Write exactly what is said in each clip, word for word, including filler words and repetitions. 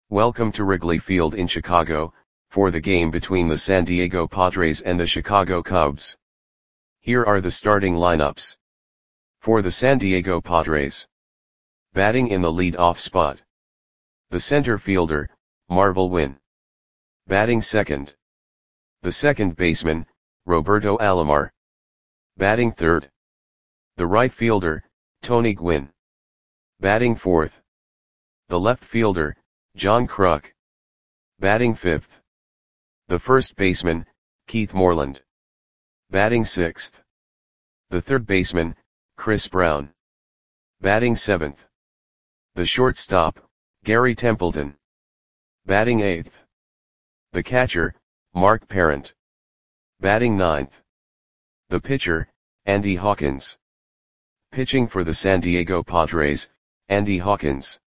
Welcome to Wrigley Field in Chicago, for the game between the San Diego Padres and the Chicago Cubs. Here are the starting lineups. For the San Diego Padres. Batting in the lead-off spot. The center fielder, Marvel Wynn. Batting second. The second baseman, Roberto Alomar. Batting third. The right fielder, Tony Gwynn. Batting fourth. The left fielder, John Kruk. Batting fifth. The first baseman, Keith Moreland. Batting sixth. The third baseman, Chris Brown. Batting seventh. The shortstop, Gary Templeton. Batting eighth. The catcher, Mark Parent. Batting ninth. The pitcher, Andy Hawkins. Pitching for the San Diego Padres, Andy Hawkins.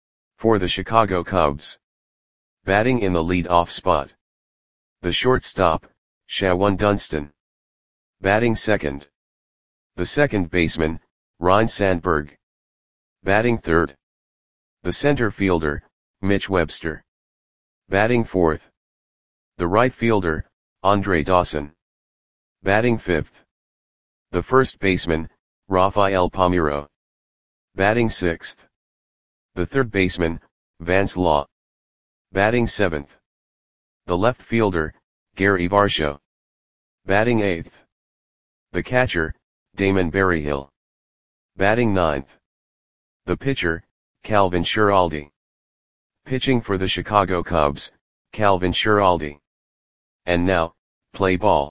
For the Chicago Cubs. Batting in the lead-off spot. The shortstop, Shawon Dunston. Batting second. The second baseman, Ryne Sandberg. Batting third. The center fielder, Mitch Webster. Batting fourth. The right fielder, Andre Dawson. Batting fifth. The first baseman, Rafael Palmeiro. Batting sixth. The third baseman, Vance Law. Batting seventh. The left fielder, Gary Varsho. Batting eighth. The catcher, Damon Berryhill. Batting ninth. The pitcher, Calvin Schiraldi. Pitching for the Chicago Cubs, Calvin Schiraldi. And now, play ball.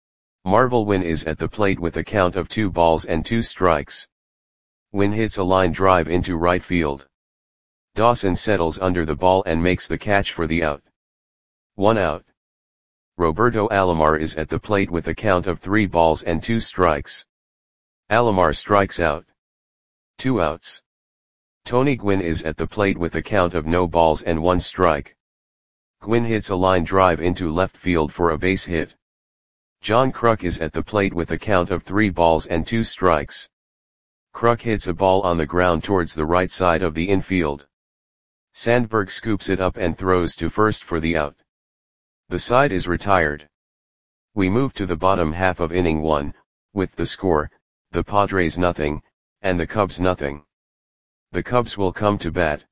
Marvel Wynn is at the plate with a count of two balls and two strikes. Wynn hits a line drive into right field. Dawson settles under the ball and makes the catch for the out. One out. Roberto Alomar is at the plate with a count of three balls and two strikes. Alomar strikes out. Two outs. Tony Gwynn is at the plate with a count of no balls and one strike. Gwynn hits a line drive into left field for a base hit. John Kruk is at the plate with a count of three balls and two strikes. Kruk hits a ball on the ground towards the right side of the infield. Sandberg scoops it up and throws to first for the out. The side is retired. We move to the bottom half of inning one, with the score, the Padres nothing, and the Cubs nothing. The Cubs will come to bat.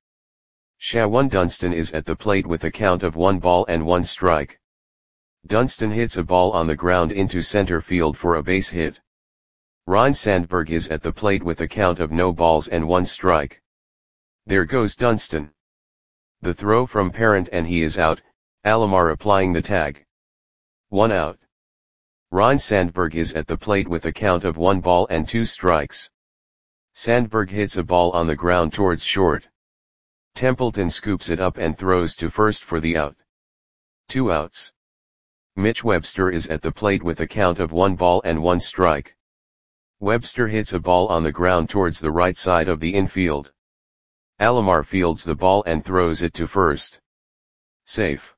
Shawon Dunston is at the plate with a count of one ball and one strike. Dunston hits a ball on the ground into center field for a base hit. Ryne Sandberg is at the plate with a count of no balls and one strike. There goes Dunston. The throw from Parent and he is out, Alomar applying the tag. One out. Ryne Sandberg is at the plate with a count of one ball and two strikes. Sandberg hits a ball on the ground towards short. Templeton scoops it up and throws to first for the out. Two outs. Mitch Webster is at the plate with a count of one ball and one strike. Webster hits a ball on the ground towards the right side of the infield. Alomar fields the ball and throws it to first. Safe.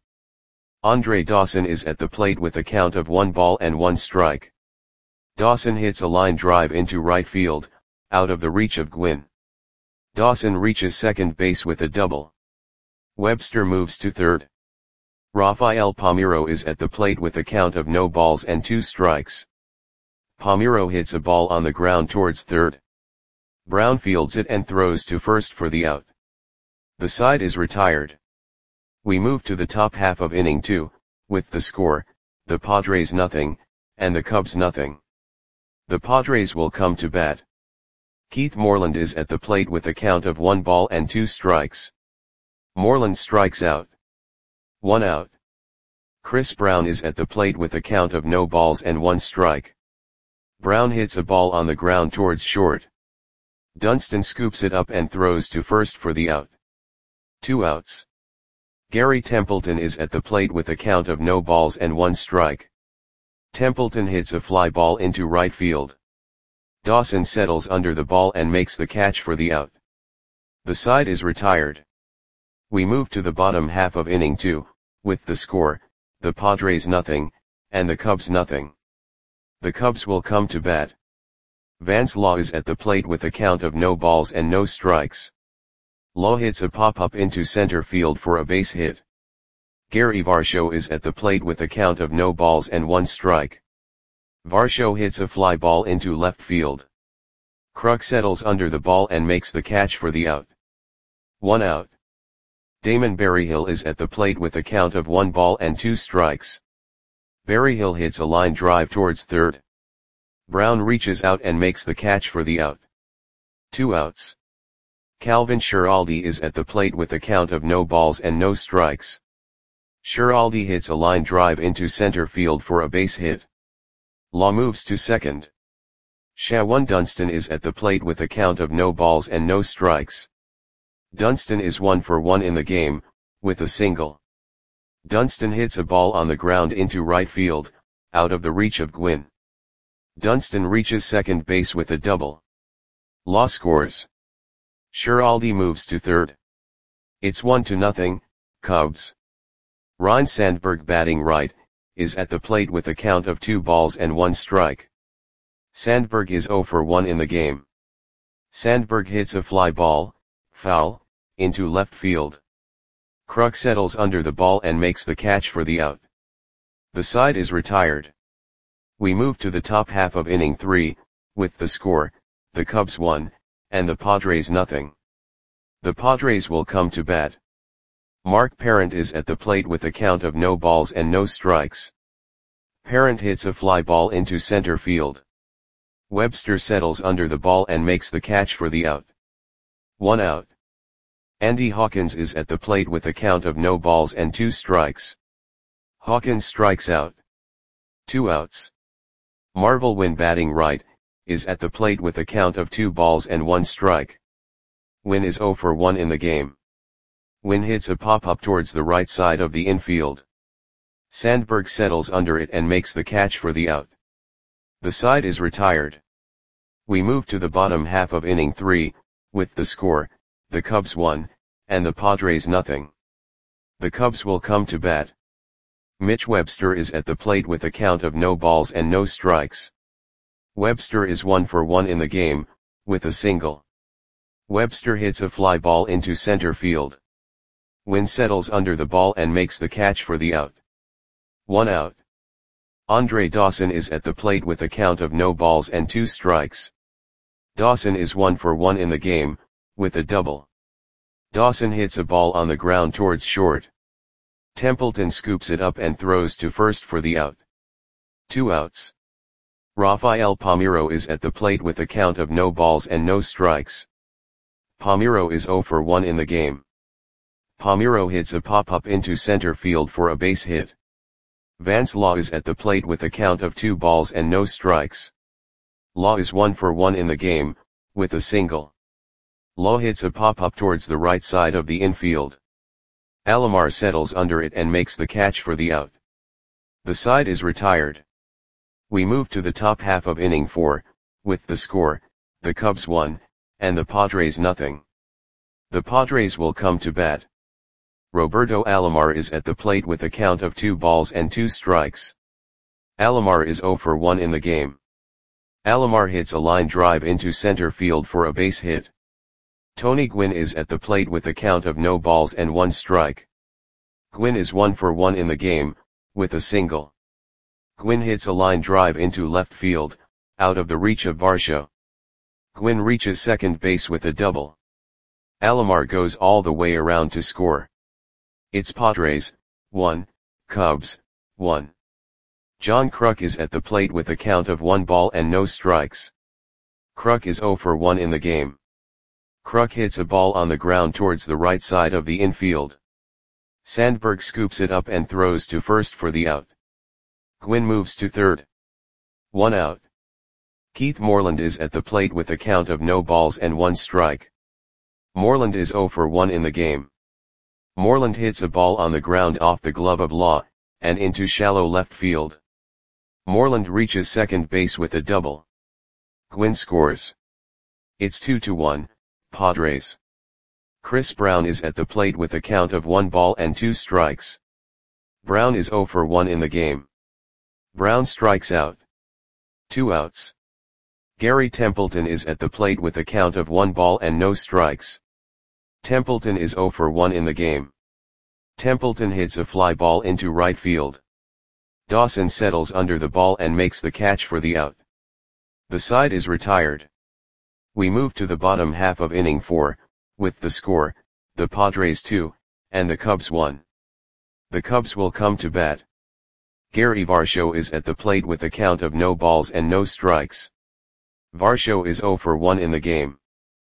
Andre Dawson is at the plate with a count of one ball and one strike. Dawson hits a line drive into right field, out of the reach of Gwynn. Dawson reaches second base with a double. Webster moves to third. Rafael Palmeiro is at the plate with a count of no balls and two strikes. Palmeiro hits a ball on the ground towards third. Brown fields it and throws to first for the out. The side is retired. We move to the top half of inning two, with the score, the Padres nothing, and the Cubs nothing. The Padres will come to bat. Keith Moreland is at the plate with a count of one ball and two strikes. Moreland strikes out. One out. Chris Brown is at the plate with a count of no balls and one strike. Brown hits a ball on the ground towards short. Dunston scoops it up and throws to first for the out. Two outs. Gary Templeton is at the plate with a count of no balls and one strike. Templeton hits a fly ball into right field. Dawson settles under the ball and makes the catch for the out. The side is retired. We move to the bottom half of inning two, with the score, the Padres nothing, and the Cubs nothing. The Cubs will come to bat. Vance Law is at the plate with a count of no balls and no strikes. Law hits a pop-up into center field for a base hit. Gary Varsho is at the plate with a count of no balls and one strike. Varsho hits a fly ball into left field. Kruk settles under the ball and makes the catch for the out. One out. Damon Berryhill is at the plate with a count of one ball and two strikes. Berryhill hits a line drive towards third. Brown reaches out and makes the catch for the out. Two outs. Calvin Schiraldi is at the plate with a count of no balls and no strikes. Schiraldi hits a line drive into center field for a base hit. Law moves to second. Shawan Dunston is at the plate with a count of no balls and no strikes. Dunston is one for one in the game, with a single. Dunston hits a ball on the ground into right field, out of the reach of Gwynn. Dunston reaches second base with a double. Law scores. Schiraldi moves to third. It's one to nothing, Cubs. Ryne Sandberg, batting right, is at the plate with a count of two balls and one strike. Sandberg is zero for one in the game. Sandberg hits a fly ball, foul, into left field. Kruk settles under the ball and makes the catch for the out. The side is retired. We move to the top half of inning three, with the score, the Cubs one, and the Padres nothing. The Padres will come to bat. Mark Parent is at the plate with a count of no balls and no strikes. Parent hits a fly ball into center field. Webster settles under the ball and makes the catch for the out. One out. Andy Hawkins is at the plate with a count of no balls and two strikes. Hawkins strikes out. Two outs. Marvel Wynn, batting right, is at the plate with a count of two balls and one strike. Wynn is zero for one in the game. Wynn hits a pop-up towards the right side of the infield. Sandberg settles under it and makes the catch for the out. The side is retired. We move to the bottom half of inning three, with the score, the Cubs one, and the Padres nothing. The Cubs will come to bat. Mitch Webster is at the plate with a count of no balls and no strikes. Webster is one for one in the game, with a single. Webster hits a fly ball into center field. Wynn settles under the ball and makes the catch for the out. One out. Andre Dawson is at the plate with a count of no balls and two strikes. Dawson is one for one in the game, with a double. Dawson hits a ball on the ground towards short. Templeton scoops it up and throws to first for the out. Two outs. Rafael Palmeiro is at the plate with a count of no balls and no strikes. Palmeiro is zero for one in the game. Palmeiro hits a pop-up into center field for a base hit. Vance Law is at the plate with a count of two balls and no strikes. Law is one for one in the game, with a single. Law hits a pop-up towards the right side of the infield. Alomar settles under it and makes the catch for the out. The side is retired. We move to the top half of inning four, with the score, the Cubs one, and the Padres nothing. The Padres will come to bat. Roberto Alomar is at the plate with a count of two balls and two strikes. Alomar is zero for one in the game. Alomar hits a line drive into center field for a base hit. Tony Gwynn is at the plate with a count of no balls and one strike. Gwynn is one for one in the game, with a single. Gwynn hits a line drive into left field, out of the reach of Varsho. Gwynn reaches second base with a double. Alomar goes all the way around to score. It's Padres, one, Cubs, one. John Kruk is at the plate with a count of one ball and no strikes. Kruk is zero for one in the game. Kruk hits a ball on the ground towards the right side of the infield. Sandberg scoops it up and throws to first for the out. Gwynn moves to third. One out. Keith Moreland is at the plate with a count of no balls and one strike. Moreland is zero for one in the game. Moreland hits a ball on the ground off the glove of Law, and into shallow left field. Moreland reaches second base with a double. Gwynn scores. It's two to one, Padres. Chris Brown is at the plate with a count of one ball and two strikes. Brown is zero for one in the game. Brown strikes out. Two outs. Gary Templeton is at the plate with a count of one ball and no strikes. Templeton is zero for one in the game. Templeton hits a fly ball into right field. Dawson settles under the ball and makes the catch for the out. The side is retired. We move to the bottom half of inning four, with the score, the Padres two, and the Cubs one. The Cubs will come to bat. Gary Varsho is at the plate with a count of no balls and no strikes. Varsho is zero for one in the game.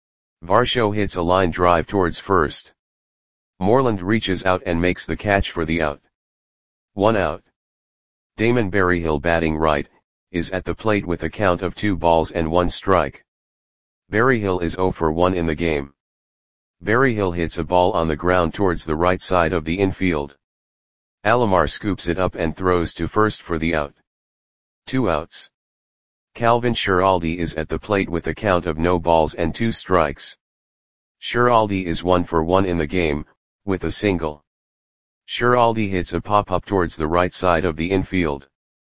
Varsho hits a line drive towards first. Moreland reaches out and makes the catch for the out. One out. Damon Berryhill, batting right, is at the plate with a count of two balls and one strike. Berryhill is zero for one in the game. Berryhill hits a ball on the ground towards the right side of the infield. Alomar scoops it up and throws to first for the out. Two outs. Calvin Schiraldi is at the plate with a count of no balls and two strikes. Schiraldi is one for one in the game, with a single. Schiraldi hits a pop-up towards the right side of the infield.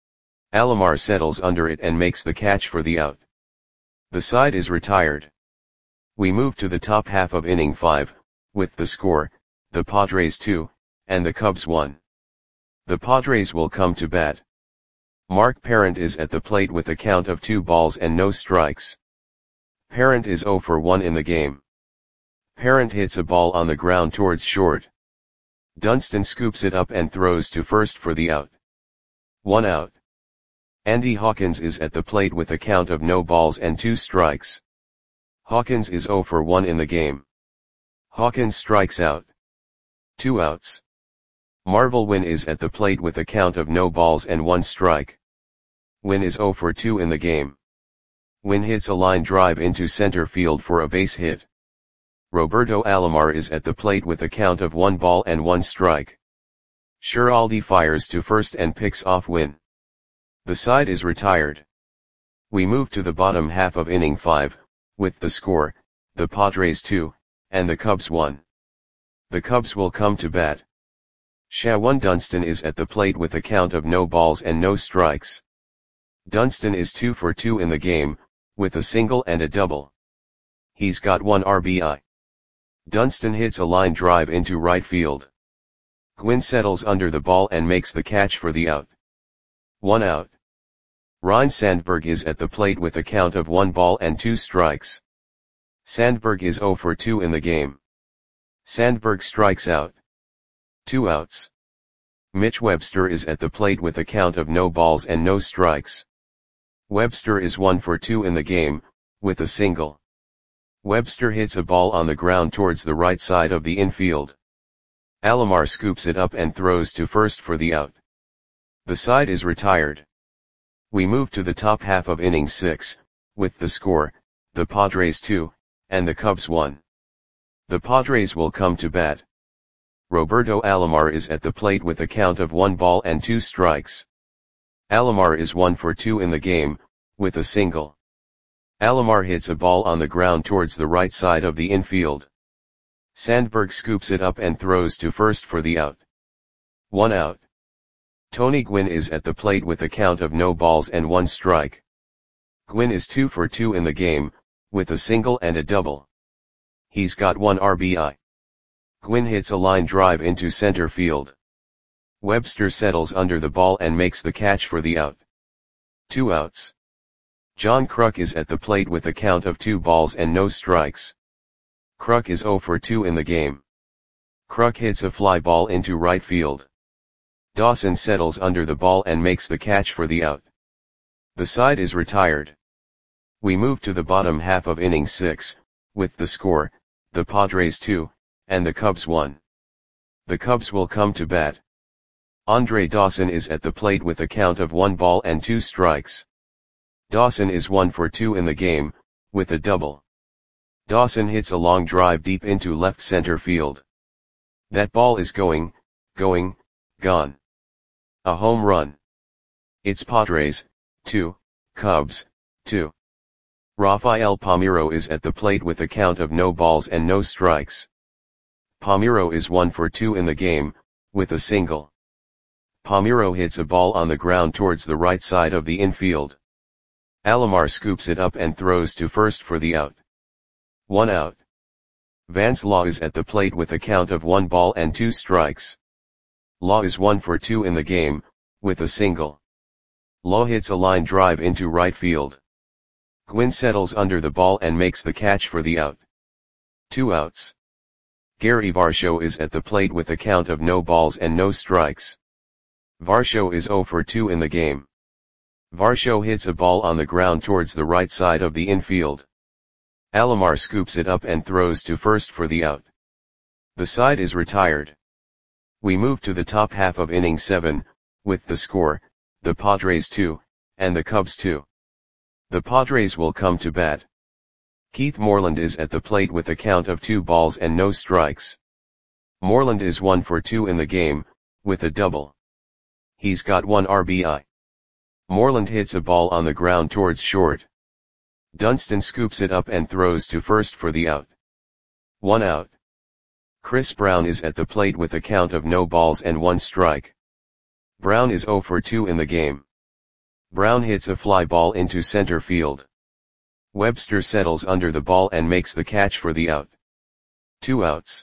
Alomar settles under it and makes the catch for the out. The side is retired. We move to the top half of inning five, with the score, the Padres two, and the Cubs one. The Padres will come to bat. Mark Parent is at the plate with a count of two balls and no strikes. Parent is zero for one in the game. Parent hits a ball on the ground towards short. Dunston scoops it up and throws to first for the out. One out. Andy Hawkins is at the plate with a count of no balls and two strikes. Hawkins is zero for one in the game. Hawkins strikes out. Two outs. Marvel Wynn is at the plate with a count of no balls and one strike. Wynn is zero for two in the game. Wynn hits a line drive into center field for a base hit. Roberto Alomar is at the plate with a count of one ball and one strike. Schiraldi fires to first and picks off Wynn. The side is retired. We move to the bottom half of inning five, with the score, the Padres two, and the Cubs one. The Cubs will come to bat. Shawan Dunston is at the plate with a count of no balls and no strikes. Dunston is two for two in the game, with a single and a double. He's got one R B I. Dunston hits a line drive into right field. Gwynn settles under the ball and makes the catch for the out. One out. Ryne Sandberg is at the plate with a count of one ball and two strikes. Sandberg is zero for two in the game. Sandberg strikes out. Two outs. Mitch Webster is at the plate with a count of no balls and no strikes. Webster is one for two in the game, with a single. Webster hits a ball on the ground towards the right side of the infield. Alomar scoops it up and throws to first for the out. The side is retired. We move to the top half of inning six, with the score, the Padres two, and the Cubs one. The Padres will come to bat. Roberto Alomar is at the plate with a count of one ball and two strikes. Alomar is one for two in the game, with a single. Alomar hits a ball on the ground towards the right side of the infield. Sandberg scoops it up and throws to first for the out. One out. Tony Gwynn is at the plate with a count of no balls and one strike. Gwynn is two for two in the game, with a single and a double. He's got one R B I. Gwynn hits a line drive into center field. Webster settles under the ball and makes the catch for the out. Two outs. John Kruk is at the plate with a count of two balls and no strikes. Kruk is zero for two in the game. Kruk hits a fly ball into right field. Dawson settles under the ball and makes the catch for the out. The side is retired. We move to the bottom half of inning six, with the score, the Padres two, and the Cubs one. The Cubs will come to bat. Andre Dawson is at the plate with a count of one ball and two strikes. Dawson is one for two in the game, with a double. Dawson hits a long drive deep into left center field. That ball is going, going, gone. A home run. It's Padres, two, Cubs, two. Rafael Palmeiro is at the plate with a count of no balls and no strikes. Palmeiro is one for two in the game, with a single. Palmeiro hits a ball on the ground towards the right side of the infield. Alomar scoops it up and throws to first for the out. One out. Vance Law is at the plate with a count of one ball and two strikes. Law is one for two in the game, with a single. Law hits a line drive into right field. Gwynn settles under the ball and makes the catch for the out. Two outs. Gary Varsho is at the plate with a count of no balls and no strikes. Varsho is zero for two in the game. Varsho hits a ball on the ground towards the right side of the infield. Alomar scoops it up and throws to first for the out. The side is retired. We move to the top half of inning seven, with the score, the Padres two, and the Cubs two. The Padres will come to bat. Keith Moreland is at the plate with a count of two balls and no strikes. Moreland is one for two in the game, with a double. He's got one R B I. Moreland hits a ball on the ground towards short. Dunston scoops it up and throws to first for the out. One out. Chris Brown is at the plate with a count of no balls and one strike. Brown is zero for two in the game. Brown hits a fly ball into center field. Webster settles under the ball and makes the catch for the out. Two outs.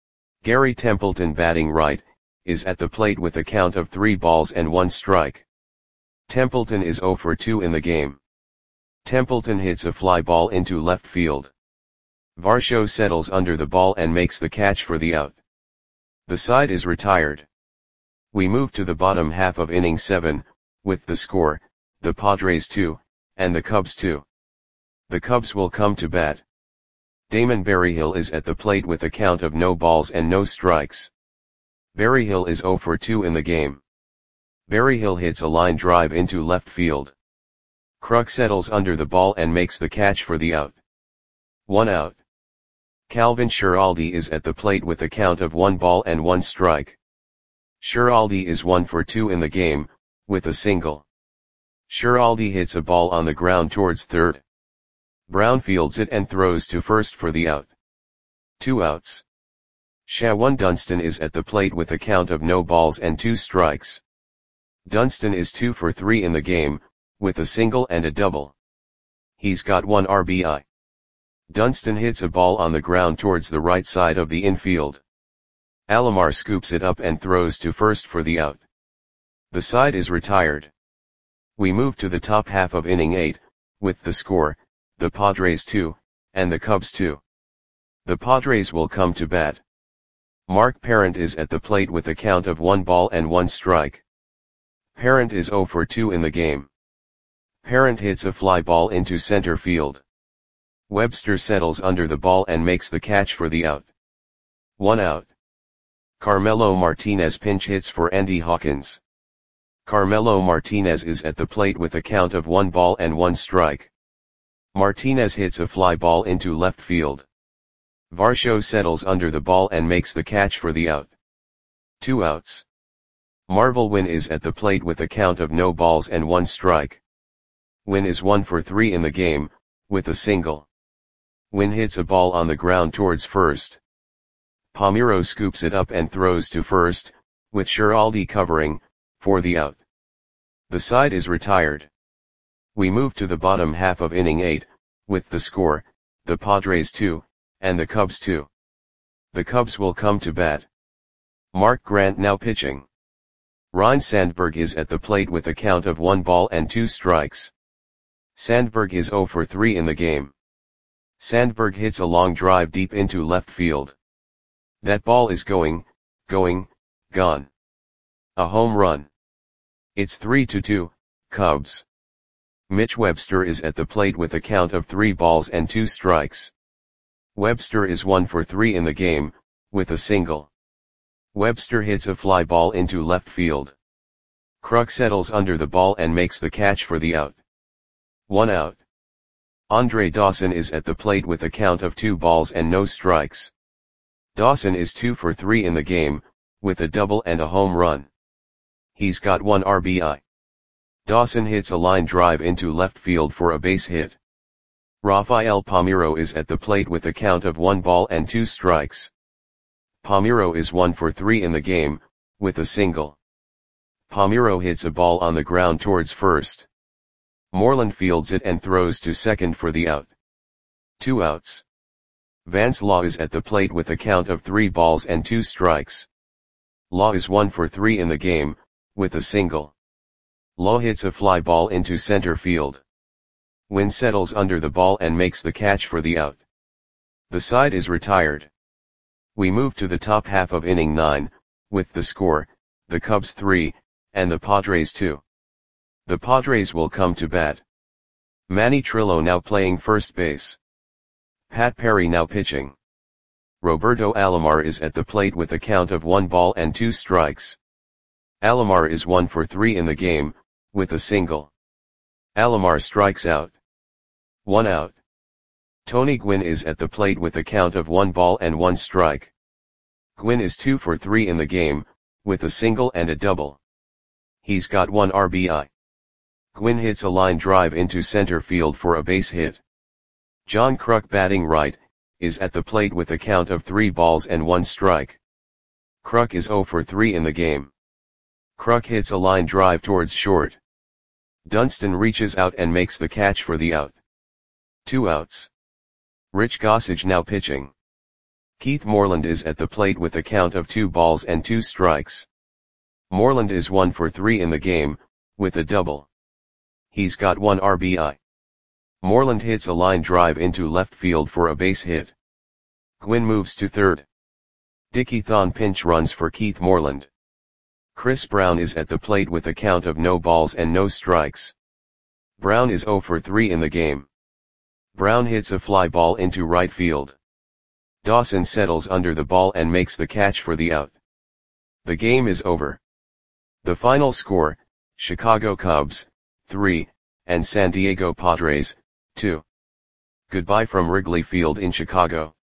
Gary Templeton, batting right, is at the plate with a count of three balls and one strike. Templeton is zero for two in the game. Templeton hits a fly ball into left field. Varsho settles under the ball and makes the catch for the out. The side is retired. We move to the bottom half of inning seven, with the score, the Padres two, and the Cubs two. The Cubs will come to bat. Damon Berryhill is at the plate with a count of no balls and no strikes. Berryhill is zero for two in the game. Berryhill hits a line drive into left field. Kruk settles under the ball and makes the catch for the out. One out. Calvin Schiraldi is at the plate with a count of one ball and one strike. Schiraldi is one for two in the game, with a single. Schiraldi hits a ball on the ground towards third. Brown fields it and throws to first for the out. Two outs. Shawan Dunston is at the plate with a count of no balls and two strikes. Dunston is two for three in the game, with a single and a double. He's got one R B I. Dunston hits a ball on the ground towards the right side of the infield. Alomar scoops it up and throws to first for the out. The side is retired. We move to the top half of inning eight, with the score, the Padres two, and the Cubs two. The Padres will come to bat. Mark Parent is at the plate with a count of one ball and one strike. Parent is zero for two in the game. Parent hits a fly ball into center field. Webster settles under the ball and makes the catch for the out. One out. Carmelo Martinez pinch hits for Andy Hawkins. Carmelo Martinez is at the plate with a count of one ball and one strike. Martinez hits a fly ball into left field. Varsho settles under the ball and makes the catch for the out. Two outs. Marvel Wynn is at the plate with a count of no balls and one strike. Wynn is one for three in the game, with a single. Wynn hits a ball on the ground towards first. Palmeiro scoops it up and throws to first, with Schiraldi covering, for the out. The side is retired. We move to the bottom half of inning eight, with the score, the Padres two, and the Cubs two. The Cubs will come to bat. Mark Grant now pitching. Ryne Sandberg is at the plate with a count of one ball and two strikes. Sandberg is zero for three in the game. Sandberg hits a long drive deep into left field. That ball is going, going, gone. A home run. It's three to two, Cubs. Mitch Webster is at the plate with a count of three balls and two strikes. Webster is one for three in the game, with a single. Webster hits a fly ball into left field. Kruk settles under the ball and makes the catch for the out. One out. Andre Dawson is at the plate with a count of two balls and no strikes. Dawson is two for three in the game, with a double and a home run. He's got one R B I. Dawson hits a line drive into left field for a base hit. Rafael Palmeiro is at the plate with a count of one ball and two strikes. Palmeiro is one for three in the game, with a single. Palmeiro hits a ball on the ground towards first. Moreland fields it and throws to second for the out. Two outs. Vance Law is at the plate with a count of three balls and two strikes. Law is one for three in the game, with a single. Law hits a fly ball into center field. Gwynn settles under the ball and makes the catch for the out. The side is retired. We move to the top half of inning nine, with the score, the Cubs three, and the Padres two. The Padres will come to bat. Manny Trillo now playing first base. Pat Perry now pitching. Roberto Alomar is at the plate with a count of one ball and two strikes. Alomar is one for three in the game, with a single. Alomar strikes out. One out. Tony Gwynn is at the plate with a count of one ball and one strike. Gwynn is two for three in the game, with a single and a double. He's got one R B I. Gwynn hits a line drive into center field for a base hit. John Kruk, batting right, is at the plate with a count of three balls and one strike. Kruk is zero for three in the game. Kruk hits a line drive towards short. Dunston reaches out and makes the catch for the out. Two outs. Rich Gossage now pitching. Keith Moreland is at the plate with a count of two balls and two strikes. Moreland is one for three in the game, with a double. He's got one R B I. Moreland hits a line drive into left field for a base hit. Gwynn moves to third. Dickie Thon pinch runs for Keith Moreland. Chris Brown is at the plate with a count of no balls and no strikes. Brown is zero for three in the game. Brown hits a fly ball into right field. Dawson settles under the ball and makes the catch for the out. The game is over. The final score, Chicago Cubs, three, and San Diego Padres, two. Goodbye from Wrigley Field in Chicago.